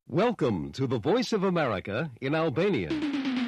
Welcome to the Voice of America in Albanian.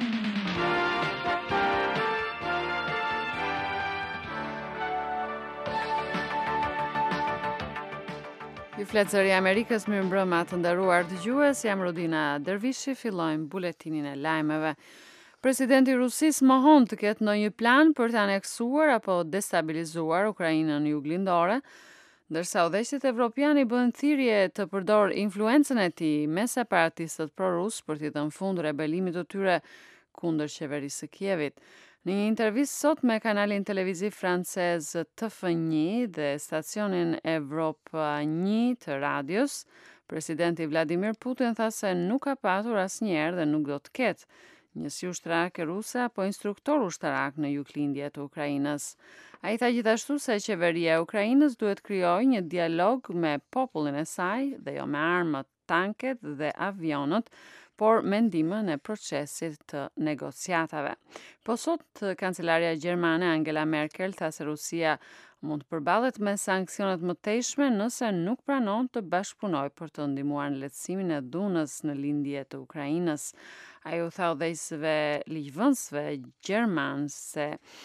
Ju flet zëri Amerikës, mirëmbrëma të nderuar dëgjues, jam Rodina Dervishi, fillojmë buletinin e lajmeve. Presidenti i Rusisë mohon të ketë ndonjë plan për të aneksuar apo destabilizuar Ukrainën juglindore, ndërsa udhëheqësit evropianë i bën thirrje të përdor influencën e tij me separatistët pro-rus për t'i dhënë fund rebelimit të tyre kundër qeverisë së Kievit. Në një intervistë sot me kanalin televiziv francez TF1 dhe stacionin Evropa 1 të radios, presidenti Vladimir Putin tha se nuk ka patur asnjëherë dhe nuk do të ketë njësi ushtarake ruse apo instruktor ushtarak në juglindje të Ukrainës. Ai tha gjithashtu se qeveria e Ukrainës duhet krijojë një dialog me popullin e saj dhe jo me armët, tanket dhe avionët, por me ndihmën e procesit të negociatave. Po sot, kancelaria gjermane Angela Merkel tha se Rusia mund të përballet me sanksionet më tejshme nëse nuk pranon të bashkëpunojë për të ndihmuar në lehtësimin e dhunës në lindje të Ukrainës. Ai u tha udhëheqësve ligjvënësve gjerman se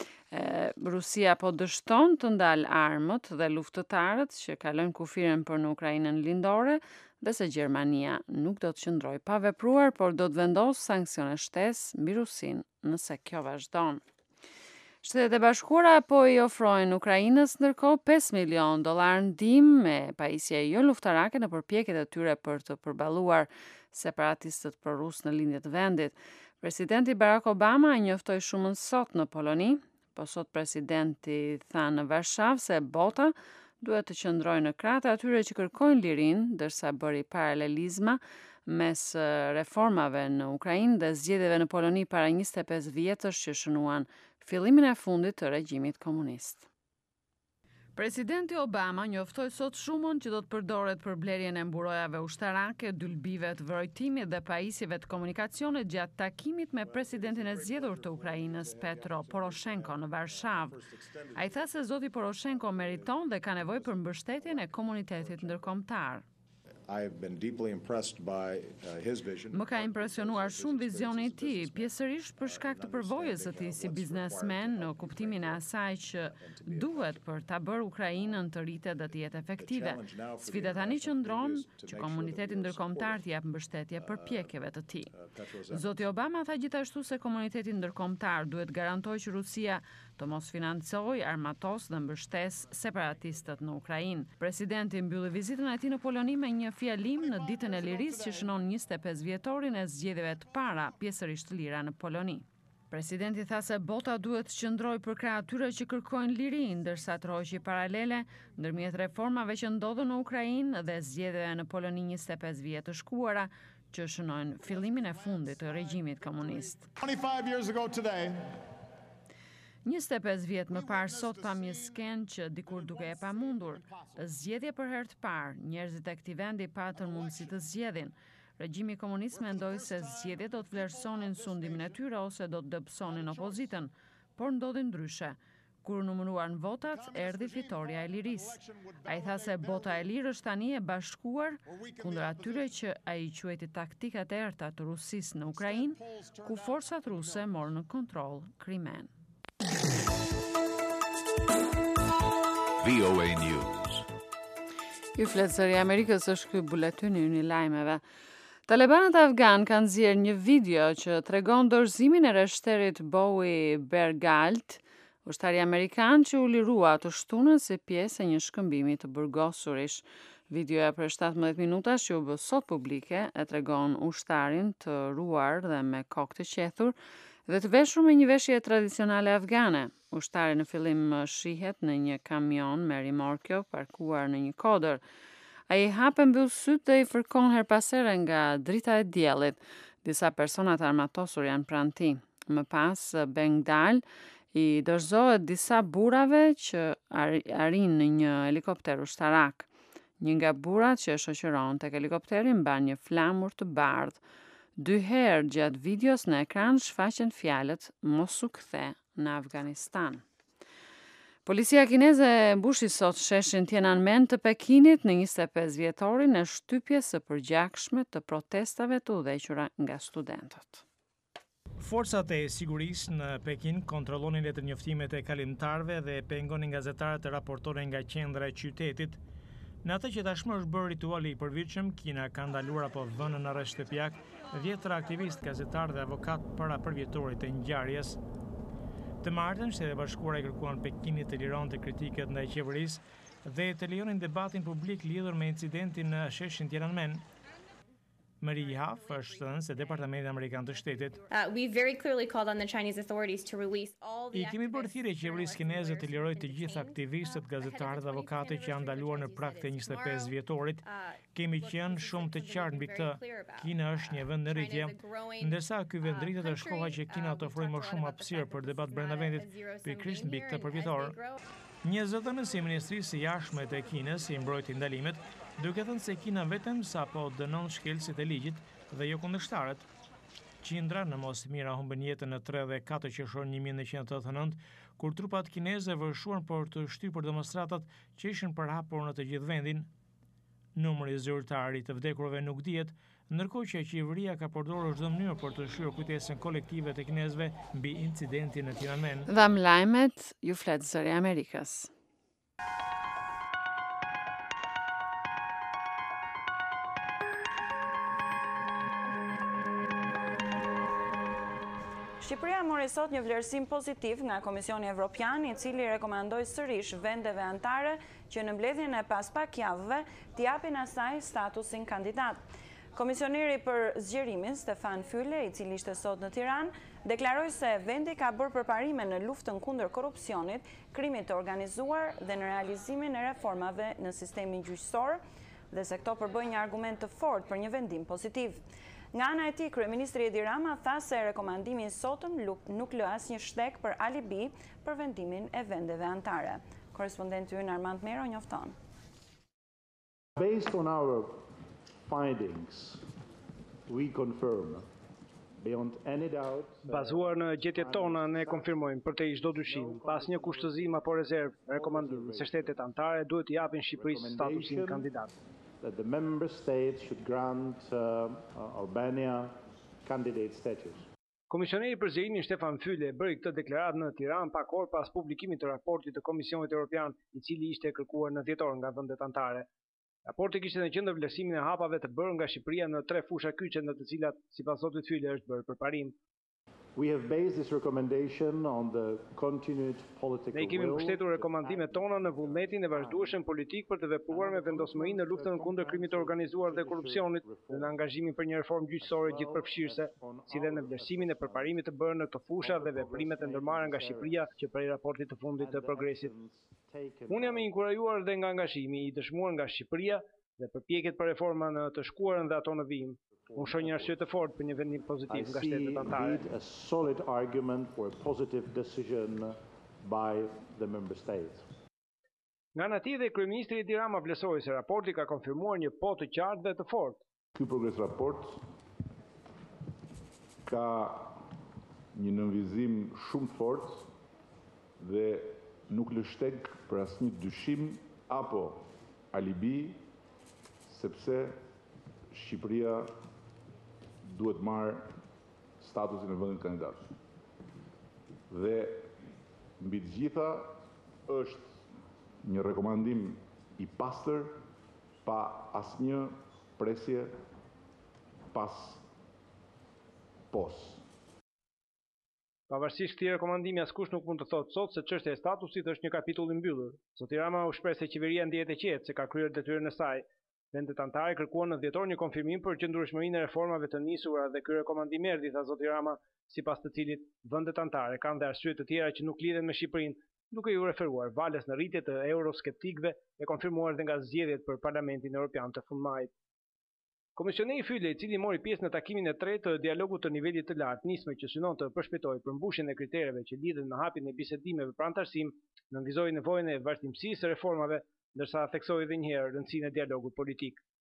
Rusia po dështon të ndalë armët dhe luftëtarët që kalojnë kufirin për në Ukrainën lindore dhe se Gjermania nuk do të qëndrojë pa vepruar, por do të vendosë sanksione shtesë mbi Rusinë nëse kjo vazhdon. Shtetet e Bashkuara po i ofrojnë Ukrainës ndërkohë $5 milion ndihmë me pajisje jo luftarake në përpjekjet e tyre për të përballuar separatistët pro-rus në lindje të vendit. Presidenti Barack Obama njoftoi shumën sot në Poloni, po sot presidenti tha në Varshavë se bota duhet të qëndrojë në krah të atyre që kërkojnë lirinë, ndërsa bëri paralelizma mes reformave në Ukrainë dhe zgjedhjeve në Poloni para 25 vjetësh që shënuan fillimin e fundit të regjimit komunist. Presidenti Obama njoftoi sot shumën që do të përdoret për blerjen e mburojave ushtarake, dylbive të vrojtimit dhe pajisjeve të komunikacionit gjatë takimit me presidentin e zgjedhur të Ukrainës, Petro Poroshenko, në Varshavë. Ai tha se zoti Poroshenko meriton dhe ka nevojë për mbështetjen e komunitetit ndërkombëtar. Më ka impresionuar shumë vizioni i tij, pjesërisht për shkak të përvojës së tij si biznesmen në kuptimin e asaj që duhet për ta bërë Ukrainën të rritet dhe të jetë efektive. Sfida tani qëndron që komuniteti ndërkombëtar t'i jap mbështetje përpjekjeve të tij. Zoti Obama tha gjithashtu se komuniteti ndërkombëtar duhet garantojë që Rusia të mos financojë, armatos dhe mbështes separatistët në Ukrainë. Presidenti mbylli vizitën e tij në Poloni me një fjalim në ditën e lirisë që shënon 25 vjetorin e zgjedhjeve të para pjesërisht të lira në Poloni. Presidenti tha se bota duhet të qëndrojë për krah atyre që kërkojnë liri, ndërsa troqi paralele ndërmjet reformave që ndodhen në Ukrainë dhe zgjedhjeve në Poloni 25 vjet të shkuara që shënojnë fillimin e fundit të regjimit komunist. 25 years ago today, 25 vjet më parë sot pam një skenë që dikur duke e pamundur. Zgjedhje për herë të parë, njerëzit e këtij vendi patën mundësi të zgjedhin. Regjimi komunist mendoi se zgjedhjet do të vlerësonin sundimin e tyre ose do të dobësonin opozitën, por ndodhi ndryshe. Kur u numëruan votat, erdhi fitoria e lirisë. Ai tha se bota e lirë është tani e bashkuar kundër atyre që ai quajti taktikat e errta të Rusisë në Ukrainë, ku forcat ruse morën në kontroll Krimen. VOA News. Ju flet zëri Amerikës është ky buletini i lajmeve. Talibanët afgan kanë nxjerrë një video që tregon dorëzimin e rreshterit Bowie Bergalt, ushtari amerikan që u lirua të shtunën si pjesë e një shkëmbimi të burgosurish. Videoja për 17 minutash që u bë sot publike e tregon ushtarin të ruar dhe me kokë të qethur dhe të veshur me një veshje tradicionale afgane. Ushtari në fillim shihet në një kamion me rimorkjo parkuar në një kodër. Ai hap mbyll sytë dhe i fërkon her pas here nga drita e diellit. Disa persona të armatosur janë pranë tij. Më pas Bengdal i dorëzohet disa burrave që arrin në një helikopter ushtarak. Një nga burrat që e shoqëron tek helikopteri mban një flamur të bardhë. 2 herë gjatë videos në ekran shfaqen fjalët "mos u kthe" në Afganistan. Policia kineze mbushi sot sheshin Tiananmen të Pekinit në 25 vjetorin e shtypjes së përgjakshme të protestave të udhëhequra nga studentët. Forcat e sigurisë në Pekin kontrollonin letërnjoftimet e kalimtarëve dhe pengonin gazetarët të raportonin nga qendra e qytetit. Në atë që tashmë është bërë rituali i përvitshëm, Kina ka ndaluar apo vënë në arrest shtëpiak 10 aktivistë, gazetarë dhe avokat para përvjetorit të ngjarjes. Të martën, Shtetet e Bashkuara i kërkuan Pekinit të lironte kritiket ndaj qeverisë dhe të lejonin debatin publik lidhur me incidentin në sheshin Tiananmen. Marie Yahoo është thënë se Departamenti Amerikan të Shtetit we very clearly called on the Chinese authorities to release all the i kemi bërë thirrje qeverisë kineze të lirojë të gjithë aktivistët, gazetarët dhe avokatët që janë ndaluar në prag të 25 vjetorit. Kemi qenë shumë të qartë mbi këtë. Kina është një vend në rritje, ndërsa ky vend rritet është koha që Kina të ofrojë më shumë hapësirë për debat brenda vendit, pikërisht mbi këtë përvjetor. Një zëdhënës i Ministrisë së Jashtme të Kinës i mbrojti ndalimet, duke thënë se Kina vetëm sapo dënon shkelësit e ligjit dhe jo kundërshtarët. Qindra në Mosmira humbën jetën në 3 dhe 4 qershor 1989, kur trupat kineze vërshuan për të shtypur demonstratat që ishin përhapur në të gjithë vendin. Numri zyrtar i të vdekurve nuk dihet, ndërkohë që qeveria ka përdorur çdo mënyrë për të shtyr kujtesën kolektive të kinezëve mbi incidentin në Tiananmen. Dhe lajmet ju flet Zëri Amerikës. Shqipëria mori sot një vlerësim pozitiv nga Komisioni Evropian, i cili rekomandoi sërish vendeve anëtare që në mbledhjen e pas pak javëve t'i japin asaj statusin kandidat. Komisioneri për zgjerimin Stefan Füle, i cili ishte sot në Tiranë, deklaroi se vendi ka bërë përparime në luftën kundër korrupsionit, krimit të organizuar dhe në realizimin e reformave në sistemin gjyqësor, dhe se këto përbëjnë një argument të fortë për një vendim pozitiv. Nga ana e tij, kryeministri Edi Rama tha se rekomandimi i sotëm nuk lë asnjë shtek për alibi për vendimin e vendeve anëtare. Korrespondenti ynë Armand Mero njofton. Based on our findings, we confirm beyond any doubt. Bazuar në gjetjet tona, ne konfirmojmë për te çdo dyshim, pas një kushtëzim apo rezervë, rekomandimi se shtetet anëtare duhet t'i japin Shqipërisë statusin kandidat. That the member states should grant Albania candidate status. Komisioneri për zgjerimin Stefan Füle bëri këtë deklaratë në Tiranë pak orë pas publikimit të raportit të Komisionit Evropian, i cili ishte kërkuar në dhjetor nga vendet anëtare. Raporti kishte në qendër vlerësimin e hapave të bërë nga Shqipëria në 3 fusha kyçe, në të cilat, sipas zotit Füle, është bërë përparim. We have based this recommendation on the continued political will. Ne kemi mbështetur rekomandimet tona në vullnetin e vazhdueshëm politik për të vepruar me vendosmëri në luftën kundër krimit të organizuar dhe korrupsionit dhe në angazhimin për një reformë gjyqësore gjithëpërfshirëse, si dhe në vlerësimin e përparimit të bërë në këto fusha dhe veprimet e ndërmarra nga Shqipëria që prej raportit të fundit të progresit. Unë jam i inkurajuar dhe nga angazhimi i dëshmuar nga Shqipëria dhe përpjekjet për reforma në të shkuarën dhe ato në vijim. Unë shoh një arsye të fortë për një vendim pozitiv nga shtetet anëtare. A solid argument for a positive decision by the member states. Nga ana tjetër, kryeministri Edi Rama vlerësoi se raporti ka konfirmuar një po të qartë dhe të fortë. Ky progres raport ka një nënvizim shumë të fortë dhe nuk lë shtek për asnjë dyshim apo alibi, sepse Shqipëria duhet marrë statusin e vendit kandidat. Dhe mbi të gjitha është një rekomandim i pastër, pa asnjë presje pas pos. Pavarësisht këtij rekomandimi, askush nuk mund të thotë sot se çështja e statusit është një kapitull i mbyllur. Zoti Rama u shpreh se qeveria ndihet e qetë se ka kryer detyrën e saj. Vendet anëtare kërkuan në dhjetor një konfirmim për qëndrueshmërinë e reformave të nisura dhe ky rekomandim erdhi, tha zoti Rama, sipas të cilit vendet anëtare kanë dhe arsye të tjera që nuk lidhen me Shqipërinë, duke ju referuar valës në rritje të euroskeptikëve e konfirmuar dhe nga zgjedhjet për Parlamentin Evropian të fundmajit. Komisioneri Füle, i cili mori pjesë në takimin e tretë të dialogut të nivelit të lartë nisme që synon të përshpejtojë përmbushjen e kritereve që lidhen me hapjen e bisedimeve për anëtarësim, nënvizoi nevojën e vazhdimësisë së reformave, ndërsa theksoi edhe një herë rëndësinë e dialogut politik.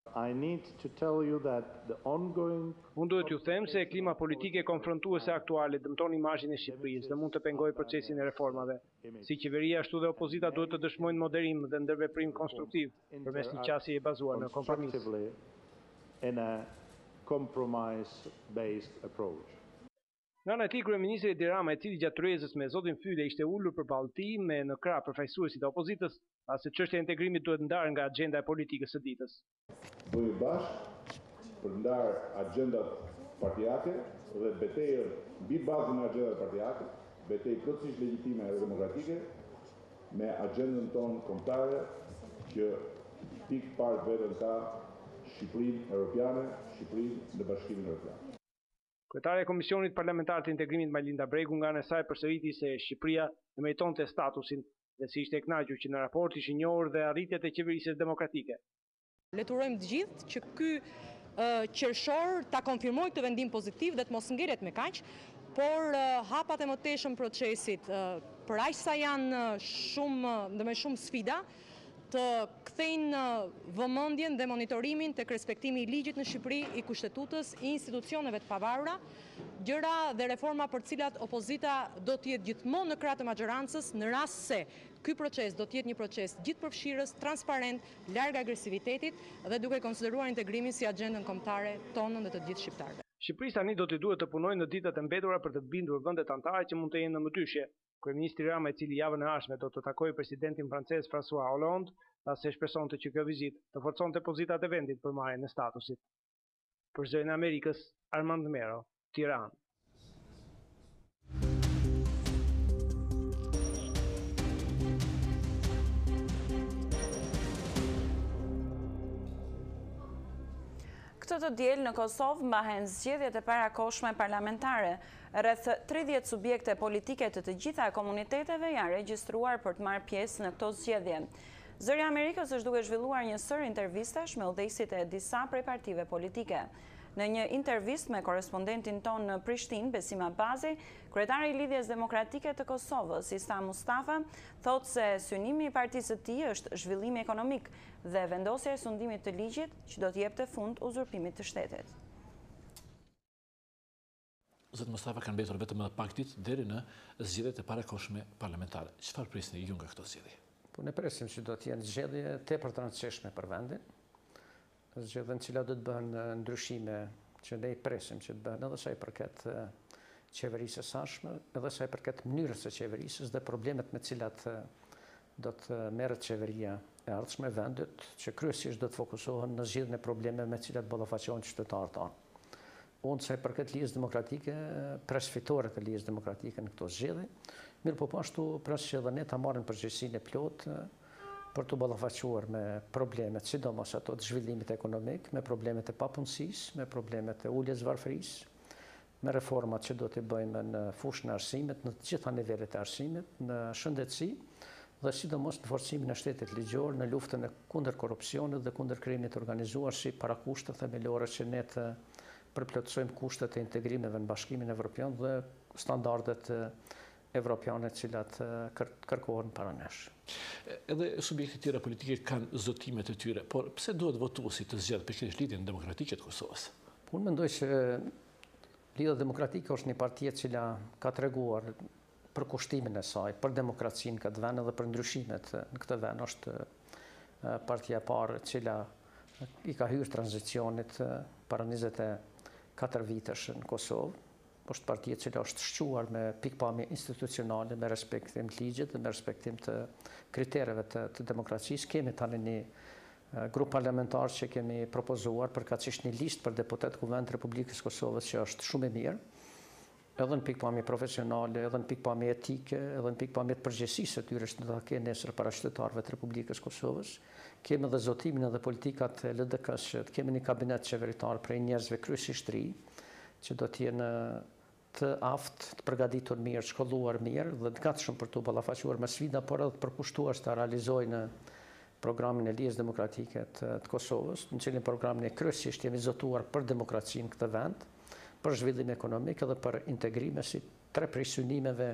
I need to tell you that the ongoing Unë duhet ju them se klima politike konfrontuese aktuale dëmton imazhin e Shqipërisë dhe mund të pengojë procesin e reformave. Si qeveria ashtu dhe opozita duhet të dëshmojnë moderim dhe ndërveprim konstruktiv përmes një qasje e bazuar në kompromis. in a compromise-based approach. Nga ana e tij, kryeministri Edi Rama, i cili gjatë kryesës me zotin Fyle ishte ulur përballë tij me në krah përfaqësuesit e opozitës, tha se çështja e integrimit duhet ndarë nga agjenda e politikës së ditës. Bëjë bashkë për ndarë agendat partijake dhe betejën mbi bazën e agendat partijake, betejë plotësisht legjitime dhe demokratike, me agendën tonë kombëtare që pikë parë vetëm ka Shqipërinë Europiane, Shqipërinë në Bashkimin Evropian. Kryetare e Komisionit Parlamentar të Integrimit Majlinda Bregu nga ana e saj përsëriti se Shqipëria e meritonte statusin dhe si ishte e kënaqur që në raport ishin njohur dhe arritjet e qeverisjes demokratike. Le të urojmë të gjithë që ky qershor ta konfirmojë këtë vendim pozitiv dhe të mos ngeret me kaq, por hapat e mëtejshëm procesit për aq sa janë shumë sfida të kthejnë vëmendjen dhe monitorimin tek respektimi i ligjit në Shqipëri, i kushtetutës, i institucioneve të pavarura, gjëra dhe reforma për cilat opozita do të jetë gjithmonë në krah të maxhorancës në rast se ky proces do të jetë një proces gjithëpërfshirës, transparent, larg agresivitetit dhe duke konsideruar integrimin si agjendën kombëtare tonën dhe të gjithë shqiptarëve. Shqipërisë tani do të duhet të punojë në ditët e mbetura për të bindur vendet anëtare që mund të jenë në mëdyshje. Kryeministri Rama, i cili javën e ardhshme do të takojë presidentin francez François Hollande, tha se shpresonte që kjo vizitë të forconte pozitat e vendit për marrjen e statusit. Për Zërin e Amerikës, Armand Mero, Tiranë. Këtë të diel në Kosovë mbahen zgjedhjet e parakohshme parlamentare. Rreth 30 subjekte politike të të gjitha komuniteteve janë regjistruar për të marrë pjesë në këto zgjedhje. Zëri i Amerikës është duke zhvilluar një sër intervistash me udhëheqësit e disa prej partive politike. Në një intervistë me korespondentin ton në Prishtinë, Besim Abazi, kryetari i Lidhjes Demokratike të Kosovës, Islam Mustafa, thotë se synimi i partisë së tij është zhvillimi ekonomik dhe vendosja e sundimit të ligjit që do të jepte fund uzurpimit të shtetit. Zot Mustafa kanë mbetur vetëm edhe pak ditë deri në zgjedhjet e parakohshme parlamentare. Çfarë prisni ju nga këto zgjedhje? Po ne presim që do të jenë zgjedhje tepër të rëndësishme për vendin. Zgjedhje në cilat do të bëhen ndryshime që ne i presim që të bëhen edhe sa i përket qeverisë së sashme, edhe sa i përket mënyrës së qeverisës dhe problemet me të cilat do të merret qeveria e ardhshme vendit, që kryesisht do të fokusohen në zgjidhjen e problemeve me të cilat ballafaqohen qytetarët tanë. Unë sa i përket Lidhjes Demokratike, pres fitore të Lidhjes Demokratike në këto zgjedhje, mirë po ashtu pres që edhe ne ta marrim përgjegjësinë e plotë për të ballafaquar me problemet, sidomos ato të zhvillimit ekonomik, me problemet e papunësisë, me problemet e uljes varfërisë, me reformat që do të bëjmë në fushën e arsimit, në të gjitha nivelet e arsimit, në shëndetësi dhe sidomos në forcimin e shtetit ligjor, në luftën e kundër korrupsionit dhe kundër krimit të organizuar si parakushte themelore që ne të përplotësojmë kushtet e integrimeve në Bashkimin Evropian dhe standardet evropiane të cilat kërkohen para nesh. Edhe subjektet tjera politike kanë zotimet e tyre, por pse duhet votuesi të zgjedhë pikërisht Lidhjen Demokratike të Kosovës? Unë mendoj se Lidhja Demokratike është një parti e cila ka treguar për kushtimin e saj, për demokracinë këtë vend dhe për ndryshimet në këtë vend. Është partia e parë e cila i ka hyrë tranzicionit para 24 vitesh në Kosovë. është partia e cila është shquar me pikpamje institucionale, me respektim të ligjit dhe me respektim të kritereve të demokracisë. Kemi tani një grup parlamentar që kemi propozuar përkatësisht një listë për deputet Kuvend të Republikës Kosovës që është shumë e mirë, edhe në pikpamje profesionale, edhe në pikpamje etike, edhe në pikpamje të përgjegjësisë së tyre që do ta kenë nesër para qytetarëve të Republikës Kosovës. Kemi edhe zotimin edhe politikat e LDK-s që kemi një kabinet qeveritar prej njerëzve kryesisht ri, që do të jenë të aftë, të përgatitur mirë, shkolluar mirë dhe të gatshëm për të ballafaquar me sfida, por edhe të përkushtuar të realizojnë programin e Lidhjes Demokratike të Kosovës, në cilin programin e kryesisht jemi zotuar për demokracinë këtë vend, për zhvillim ekonomik edhe për integrime si tre prej synimeve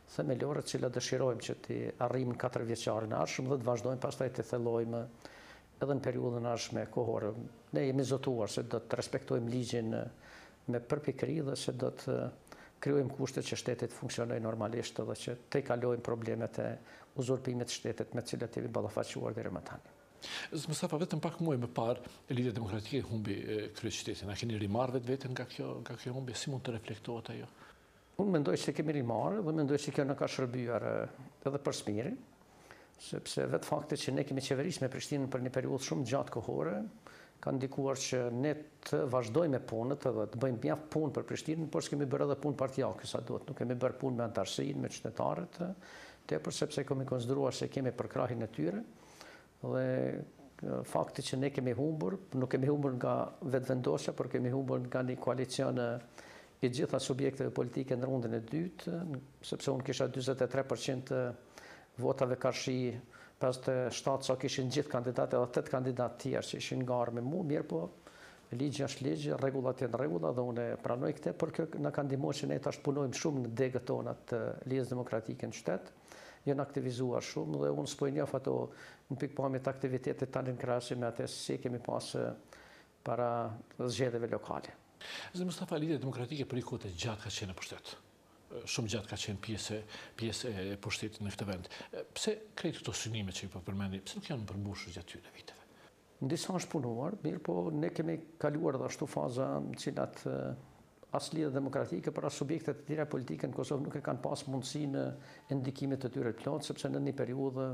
themelore të cilat dëshirojmë që të arrijmë 4 vjeçarin e ardhshëm dhe të vazhdojmë pastaj të thellojmë edhe në periudhën ardhshme kohore. Ne jemi zotuar se do të respektojmë ligjin me përpikëri dhe se do të krijojmë kushte që shtetet funksionojnë normalisht dhe që të kalojmë problemet e uzurpimit të shtetet me cilat jemi ballafaquar deri më tani. Mustafa, vetëm pak muaj më parë, Lidhja Demokratike humbi kryeqytetin. A keni rimarrë vetveten nga kjo humbje? Si mund të reflektohet ajo? Unë mendoj se kemi rimarrë dhe mendoj se kjo na ka shërbyer edhe për smiri, sepse vetë fakti që ne kemi qeverisë me Prishtinën për një periudhë shumë gjatë kohore, ka ndikuar që ne të vazhdojmë me punët edhe të bëjmë mjaft punë për Prishtinën, por s'kemi bërë edhe punë partijake sa duhet. Nuk kemi bërë punë me antarësinë, me qytetarët, tepër sepse kemi konsideruar se kemi përkrahjen e tyre dhe fakti që ne kemi humbur, nuk kemi humbur nga vetëvendosja, por kemi humbur nga një koalicion i gjitha subjekteve politike në rundën e dytë, sepse unë kisha 43% votave karshi, 57 sa kishin gjithë kandidatë edhe 8 kandidatë tjerë që ishin ngarë me mu, mirë po ligji është ligj, rregullat janë rregulla dhe unë pranoj këtë, por kjo na ka ndihmuar që ne tash punojmë shumë në degët tona të Lidhjes Demokratike në qytet. Janë aktivizuar shumë dhe unë s'po i njoh ato në pikpamje të aktivitetit tani në krahasim me atë si kemi pas para zgjedhjeve lokale. Mustafa, Lidhja Demokratike për një kohë të gjatë ka qenë në pushtet. Shumë gjatë ka qenë pjesë e pushtetit në këtë vend. Pse krejt këto synime që i po përmendi, pse nuk janë përmbushur gjatë këtyre viteve? Në disa është punuar, mirë po ne kemi kaluar dhe ashtu faza në cilat as Lidhja Demokratike për as subjektet të tjera politike në Kosovë nuk e kanë pas mundësinë e ndikimit të tyre të plotë, sepse në një periudhë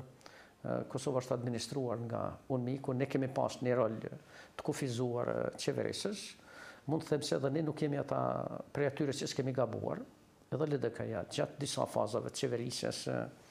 Kosova është administruar nga UNMIK-u, ne kemi pas një rol të kufizuar qeverisës. Mund të them se edhe ne nuk kemi ata prej atyre që s'kemi gabuar, edhe LDK-ja gjatë disa fazave të qeverisjes.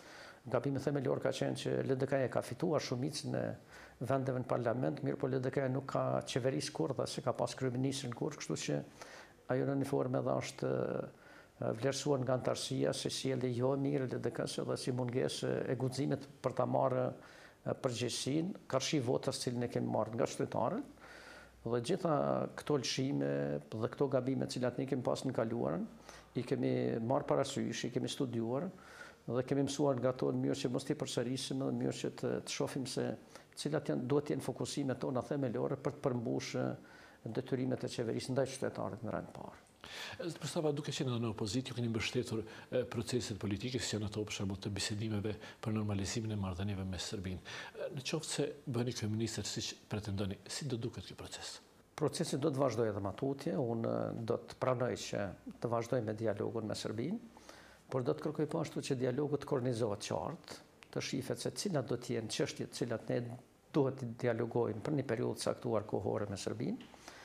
Gabimi themelor ka qenë që LDK-ja ka fituar shumicën e vendeve në parlament, mirë po LDK-ja nuk ka qeverisë kur dhe se ka pas kryeministrin kur, kështu që ajo në një formë edhe është vlerësuar nga antarësia se sjellje jo e mirë LDK-s dhe si mungesë e guximit për ta marrë përgjegjësinë, karshi votës cilën e kemi marrë nga qytetarët. Dhe gjitha këto lëshime dhe këto gabime cilat ne kemi pas në kaluarën, i kemi marrë parasysh, i kemi studiuar dhe kemi mësuar nga to në mënyrë që mos t'i përsërisim dhe në mënyrë që të shohim se cilat duhet të jenë fokusimet tona themelore për të përmbushë detyrimet e qeverisë ndaj qytetarëve në rend parë. Mustafa, duke qenë në opozitë, ju keni mbështetur proceset politike, si janë ato për shembull të bisedimeve për normalizimin e marrëdhënieve me Serbinë. Në qoftë se bëheni kryeministër siç pretendoni, si do duket ky proces? Procesi do të vazhdojë edhe matutje, unë do të pranoj që të vazhdoj me dialogun me Serbinë, por do të kërkoj po ashtu që dialogu të kornizohet qartë, të shifet se cilat do të jenë çështjet cilat ne duhet të dialogojmë për një periudhë caktuar kohore me Serbinë,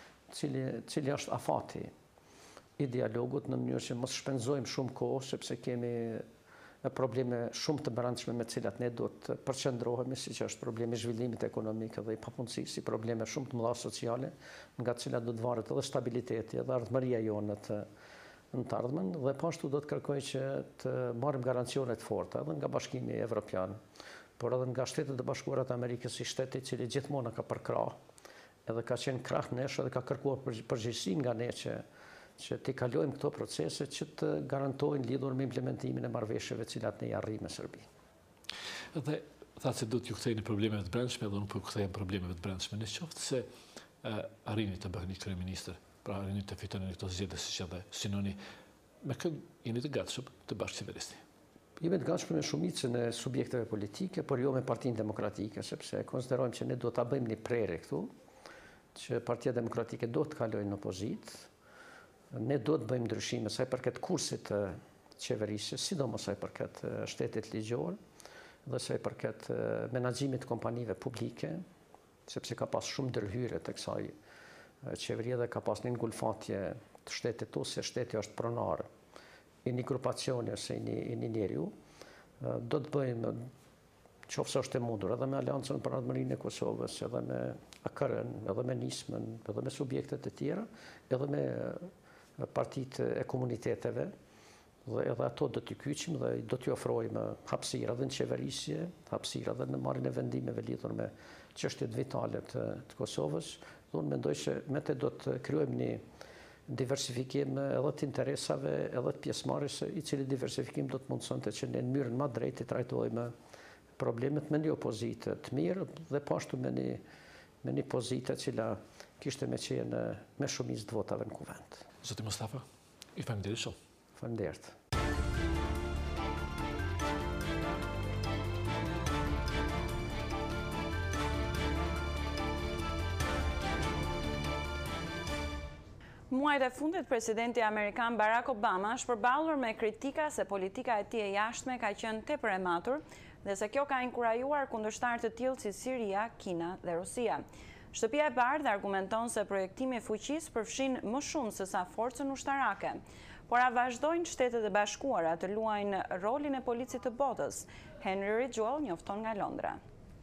cili është afati i dialogut në mënyrë që mos shpenzojmë shumë kohë, sepse kemi probleme shumë të brendshme me cilat ne do të përqendrohemi, siç është problemi i zhvillimit ekonomik dhe i papunësisë, probleme shumë të mëdha sociale, nga të cilat do të varet edhe stabiliteti edhe ardhmëria jonë në të ardhmen, dhe po ashtu do të kërkoj që të marrim garancione të forta edhe nga Bashkimi Evropian, por edhe nga Shtetet e Bashkuara të Amerikës, si shteti i cili gjithmonë ka përkrah, edhe ka qenë krah nesh edhe ka kërkuar përgjegjësi nga ne që t'i kalojmë këto procese që të garantojnë lidhur me implementimin e marrëveshjeve cilat ne i arrijmë me Serbinë. Dhe thatë se do t'ju kthejnë problemeve të brendshme dhe unë po kthejmë problemeve të brendshme. Në qoftë se arrini të bëheni kryeministër, pra arrini të fitoni këto zgjedhje siç edhe synoni, me kë jeni të gatshëm të bashkëqeverisni? Jemi të gatshëm me shumicën e subjekteve politike, por jo me Partinë Demokratike, sepse konsiderojmë që ne do ta bëjmë një prerje këtu, që Partia Demokratike do të kalojë në opozitë. Ne do të bëjmë ndryshime sa i përket kursit të qeverisë, sidomos sa i përket shtetit ligjor dhe sa i përket menaxhimit të kompanive publike, sepse ka pas shumë ndërhyrje të kësaj qeverie dhe ka pas një ngulfatje të shtetit ose shteti është pronar i një grupacioni ose i një njeriu. Do të bëjmë, qofse është e mundur, edhe me Aleancën për Ardhmërinë e Kosovës, edhe me AKR-n, edhe me Nismën, edhe me subjektet e tjera, edhe me partitë e komuniteteve, dhe edhe ato do t'i kyçim dhe do t'i ofrojmë hapësirë edhe në qeverisje, hapësirë edhe në marrjen e vendimeve lidhur me çështjet vitale të Kosovës. Dhe unë mendoj se me të do të kryojmë një diversifikim edhe të interesave, edhe të pjesëmarrjes, i cili diversifikim do të mundsonte që në mënyrën më drejtë të trajtojmë problemet me një opozitë të mirë dhe pashtu me një pozitë cila kishte me qenë me shumicë të votave në kuvend. Zoti Mustafa, i faleminderit shumë. Faleminderit. Muajt e fundit, presidenti Amerikan Barack Obama është përballur me kritika se politika e tij e jashtme ka qenë tepër e matur dhe se kjo ka inkurajuar kundërshtar të tillë si Siria, Kina dhe Rusia. Shtëpia e Bardhë argumenton se projektimi i fuqisë përfshin më shumë se sa forcën ushtarake, por a vazhdojnë Shtetet e Bashkuara të luajnë rolin e policit të botës? Henry Ridgwell njofton nga Londra.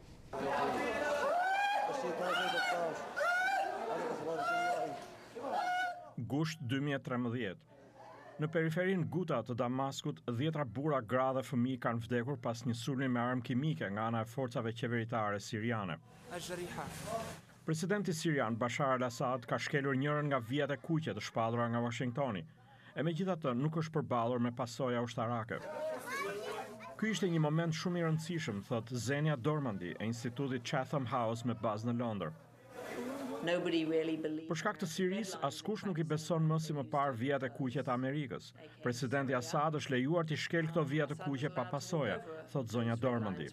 Gusht 2013. Në periferin Guta të Damaskut, 10 burra, gra dhe fëmijë kanë vdekur pas një sulmi me armë kimike nga ana e forcave qeveritare siriane. Presidenti sirian Bashar al-Assad ka shkelur njërin nga vijat e kuqe të shpallura nga Washingtoni, e megjithatë nuk është përballur me pasoja ushtarake. Ky ishte një moment shumë i rëndësishëm, thot Zenia Dormandi e Institutit Chatham House me bazë në Londër. Për shkak të Sirisë, askush nuk i beson më si më parë vijat e kuqe të Amerikës. Presidenti Assad është lejuar t'i shkel këto vija të kuqe pa pasoja, thot zonja Dormandi.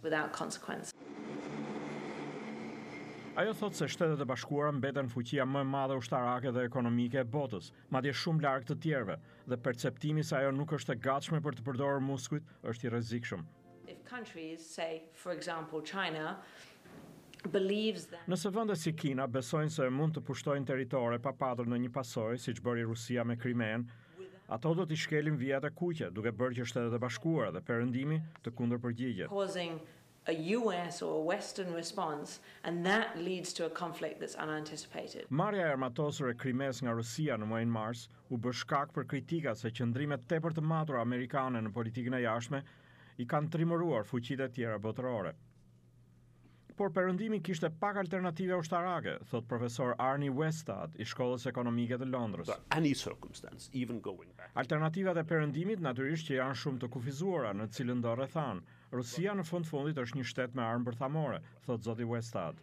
Ajo thot se Shtetet e Bashkuara mbeten fuqia më e madhe ushtarake dhe ekonomike e botës, madje shumë larg të tjerëve, dhe perceptimi se ajo nuk është e gatshme për të përdorur muskujt është i rrezikshëm. Nëse vende si Kina besojnë se mund të pushtojnë territore pa patur në një pasojë, siç bëri Rusia me Krimen, ato do t'i shkelin vijat e kuqe, duke bërë që Shtetet e Bashkuara dhe Perëndimi të kundërpërgjigjet. A US or a Western response, and that leads to a conflict that's unanticipated. Marrja e armatosur e Krimes nga Rusia në muajin mars u bë shkak për kritika se qëndrimet tepër të matura amerikane në politikën e jashtme i kanë trimëruar fuqitë e tjera botërore. Por Perëndimi kishte pak alternative ushtarake, thot profesor Arnie Westad i Shkollës Ekonomike të Londrës. Alternativat e Perëndimit natyrisht që janë shumë të kufizuara, në cilën do rrethan. Rusia në fundit është një shtet me armë bërthamore, thot zoti Westad.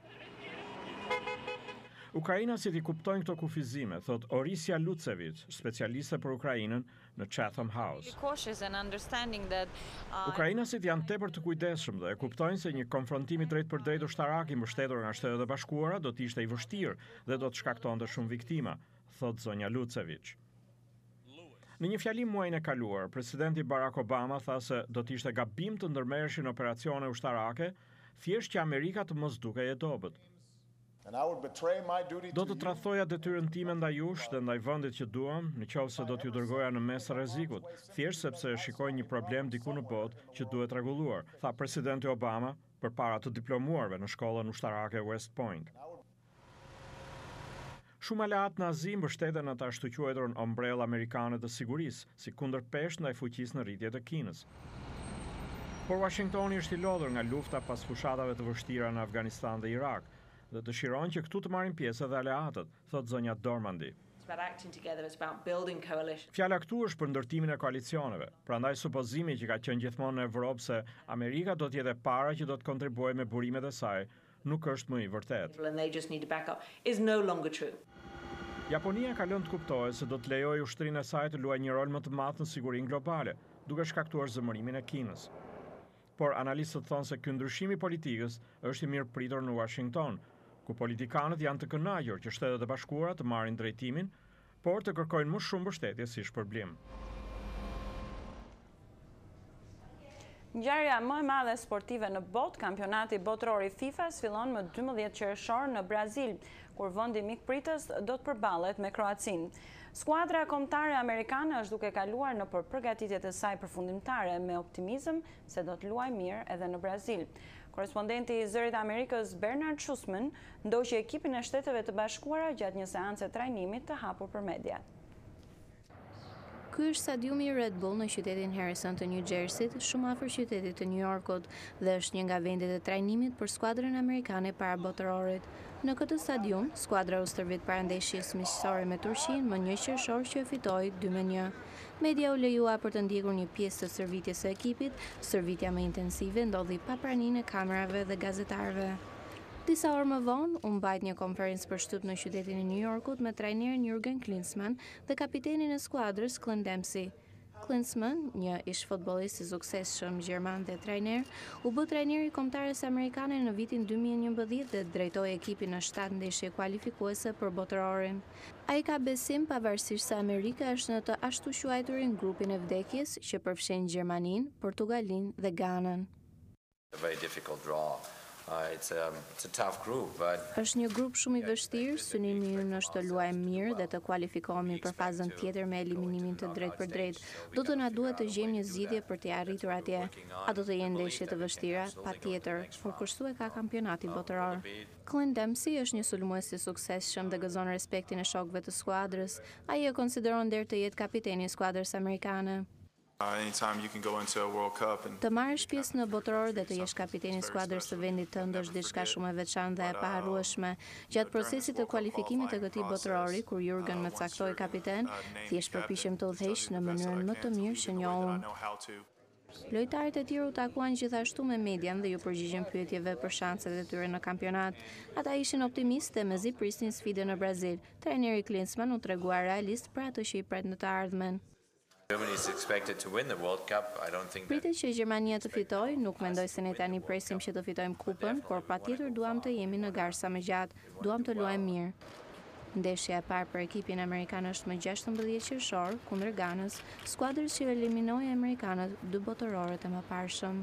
Ukrainasit i kuptojnë këto kufizime, thot Orisia Lucevic, specialiste për Ukrainën në Chatham House. Ukrainasit janë tepër të kujdesshëm dhe e kuptojnë se një konfrontim i drejt për drejt ushtarak i mbështetur nga Shtetet e Bashkuara do të ishte i vështirë dhe do të shkaktonte shumë viktima, thot zonja Lucevic. Në një fjalim muajin e kaluar, presidenti Barack Obama tha se do të ishte gabim të ndërmerreshin operacione ushtarake, thjesht që Amerika të mos dukej e dobët. Do të tradhtoja detyrën time ndaj jush dhe ndaj vendit që duam, nëse do t'ju dërgoja në mes rrezikut, thjesht sepse shikoj një problem diku në botë që duhet rregulluar, tha presidenti Obama përpara të diplomuarve në shkollën ushtarake West Point. Shumë aleat nazi mbështeten në të ashtu quajturën ombrellë amerikane të sigurisë, si kundërpeshë ndaj fuqisë në rritje të Kinës. Por Washingtoni është i lodhur nga lufta pas fushatave të vështira në Afganistan dhe Irak, dhe dëshiron që këtu të marrin pjesë edhe aleatët, thot zonja Dormandi. Fjala këtu është për ndërtimin e koalicioneve, prandaj supozimi që ka qenë gjithmonë në Evropë se Amerika do të jetë e para që do të kontribuojë me burimet e saj, nuk është më i vërtet. Japonia ka lënë të kuptojë se do të lejojë ushtrinë e saj të luajë një rol më të madh në sigurinë globale, duke shkaktuar zëmërimin e Kinës. Por analistët thonë se ky ndryshim i politikës është i mirë pritur në Washington, ku politikanët janë të kënaqur që Shtetet e Bashkuara të marrin drejtimin, por të kërkojnë më shumë mbështetje si shpërblim. Ngjarja më e madhe sportive në botë, kampionati botëror i FIFA-s fillon më 12 qershor në Brazil, kur vendi mikpritës do të përballet me Kroacinë. Skuadra kombëtare amerikane është duke kaluar në përgatitjet e saj përfundimtare me optimizëm se do të luajë mirë edhe në Brazil. Korrespondenti i Zërit Amerikës Bernard Schussman ndoqi ekipin e Shteteve të Bashkuara gjatë një seance trajnimit të hapur për mediat. Ky është stadiumi i Red Bull në qytetin Harrison të New Jerseyt, shumë afër qytetit të New Yorkut, dhe është një nga vendet e trajnimit për skuadrën amerikane para botërorit. Në këtë stadium, skuadra u stërvit para ndeshjes miqësore me Turqinë më 1 qershor që e fitoi 2-1. Media u lejua për të ndjekur një pjesë të stërvitjes së ekipit. Stërvitja më intensive ndodhi pa praninë e kamerave dhe gazetarëve. Disa orë më vonë, u mbajt një konferencë për shtyp në qytetin e New Yorkut me trajnerin Jurgen Klinsmann dhe kapitenin e skuadrës Clint Dempsey. Klinsmann, një ish futbollist i suksesshëm gjerman dhe trajner, u bë trajner i kombëtares amerikane në vitin 2011 dhe drejtoi ekipin në 7 ndeshje kualifikuese për botërorin. Ai ka besim pavarësisht se Amerika është në të ashtu quajturin grupin e vdekjes që përfshin Gjermaninë, Portugalinë dhe Ganën. Është një grup shumë i vështirë, synimi ynë është të luajmë mirë dhe të kualifikohemi për fazën tjetër me eliminimin të drejt për drejt. Do të na duhet të gjejmë një zgjidhje për t'i arritur atje. A do të jenë ndeshje të vështira? Patjetër, por kështu e ka kampionati botëror. Clint Dempsey është një sulmues i suksesshëm dhe gëzon respektin e shokëve të skuadrës. Ai e konsideron deri të jetë kapiteni i skuadrës amerikane. Të marrësh pjesë në botëror dhe të jesh kapiteni i skuadrës së vendit tënd është diçka shumë e veçantë dhe e paharrueshme. Gjatë procesit të kualifikimit të këtij botërori, kur Jurgen më caktoi kapiten, thjesht përpiqem të udhëheq në mënyrën më të mirë që njohun. Lojtarët e tjerë u takuan gjithashtu me median dhe ju përgjigjen pyetjeve për shanset e tyre në kampionat. Ata ishin optimistë dhe mezi prisnin sfidën në Brazil. Trajneri Klinsmann u tregua realist për atë që i pret në të ardhmen. Pritet që Gjermania të fitojë, nuk mendoj se ne tani presim që të fitojmë kupën, por patjetër duam të jemi në garë sa më gjatë, duam të luajmë mirë. Ndeshja e parë për ekipin amerikan është më 16 qershor kundër Ganës, skuadrës që eliminoi amerikanët 2 botërorët e mëparshëm.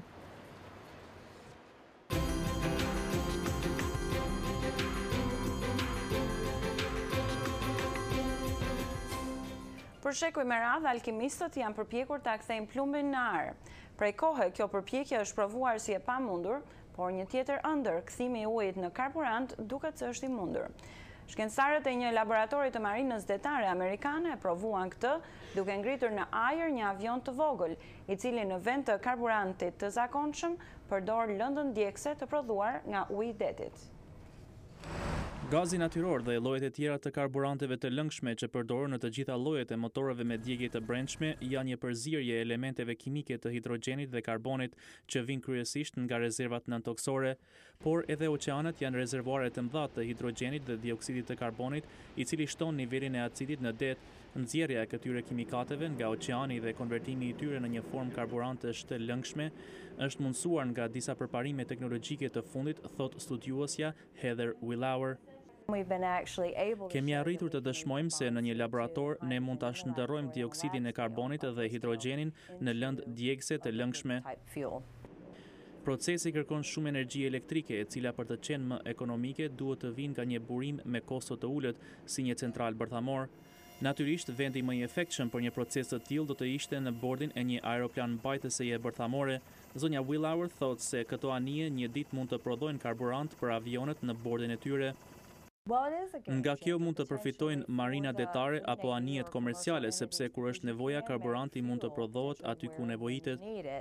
Për shekuj me radhë, alkimistët janë përpjekur ta kthejnë plumbin në ar. Prej kohe, kjo përpjekje është provuar si e pamundur, por një tjetër ëndër, kthimi i ujit në karburant, duket se është i mundur. Shkencëtarët e një laboratori të marinës detare amerikane provuan këtë, duke ngritur në ajër një avion të vogël, i cili në vend të karburantit të zakonshëm përdor lëndën djegëse të prodhuar nga uji i detit. Gazi natyror dhe llojet e tjera të karburanteve të lëngshme që përdoren në të gjitha llojet e motorëve me djegje të brendshme janë një përzierje e elementeve kimike të hidrogjenit dhe karbonit që vijnë kryesisht nga rezervat nëntoksore, por edhe oqeanët janë rezervuare të mëdha të hidrogjenit dhe dioksidit të karbonit, i cili shton nivelin e acidit në det. Nxjerrja e këtyre kimikateve nga oqeani dhe konvertimi i tyre në një formë karburantesh të lëngshme është mundsuar nga disa përparime teknologjike të fundit, thot studiuesja Heather Willauer. Kemi arritur të dëshmojmë se në një laborator ne mund ta shndërrojmë dioksidin e karbonit dhe hidrogenin në lëndë djegëse të lëngshme. Procesi kërkon shumë energji elektrike, e cila për të qenë më ekonomike duhet të vinë nga një burim me kosto të ulët, si një central bërthamor. Natyrisht, vendi më i efektshëm për një proces të tillë do të ishte në bordin e një aeroplan mbajtëseje bërthamore. Zonja Willauer thotë se këto anije një ditë mund të prodhojnë karburant për avionet në bordin e tyre. Nga kjo mund të përfitojnë marina detare apo anijet komerciale, sepse kur është nevoja, karburanti mund të prodhohet aty ku nevojitet.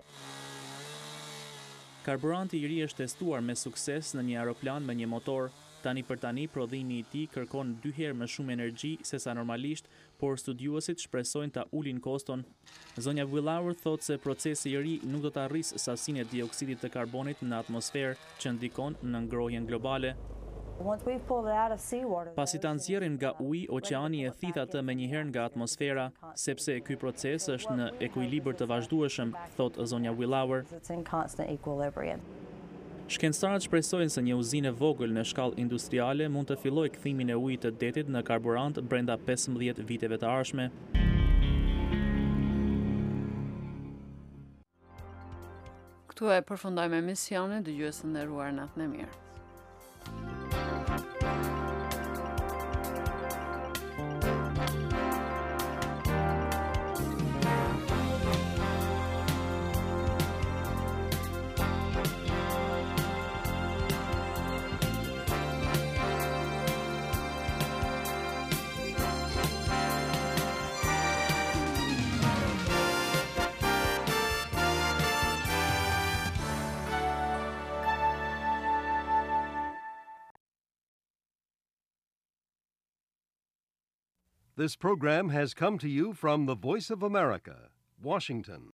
Karburanti i ri është testuar me sukses në një aeroplan me një motor. Tani për tani, prodhimi i tij kërkon 2 herë më shumë energji se sa normalisht, por studiuesit shpresojnë ta ulin koston. Zonja Willauer thotë se procesi i ri nuk do të arrisë sasinë e dioksidit të karbonit në atmosferë, që ndikon në ngrohjen globale. Pasi ta nxjerrin nga uji, oqeani e thith atë menjëherë nga atmosfera, sepse ky proces është në ekuilibër të vazhdueshëm, thotë zonja Willauer. Shkencëtarët shpresojnë se një uzinë e vogël në shkallë industriale mund të fillojë kthimin e ujit të detit në karburant brenda 15 viteve të ardhshme. Këtu e përfundojmë emisionin, dëgjues të nderuar, natën e mirë. This program has come to you from the Voice of America, Washington.